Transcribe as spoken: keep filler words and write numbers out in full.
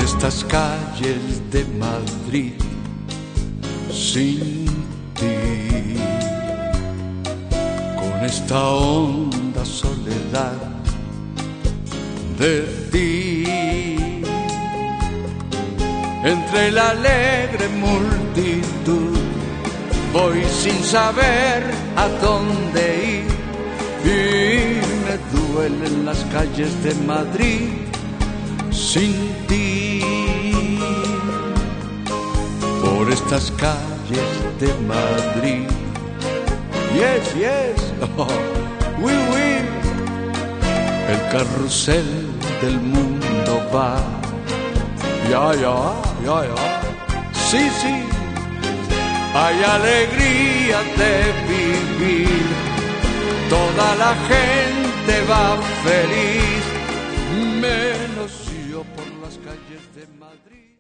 estas calles de Madrid sin ti, con esta honda soledad de ti, entre la alegre multitud voy sin saber a dónde ir, y me duelen las calles de Madrid sin ti. Por estas calles de Madrid, yes, yes, oh, oui, oui, el carrusel del mundo va, ya, ya, ya, ya, sí, sí, hay alegría de vivir, toda la gente va feliz, menos yo por las calles de Madrid.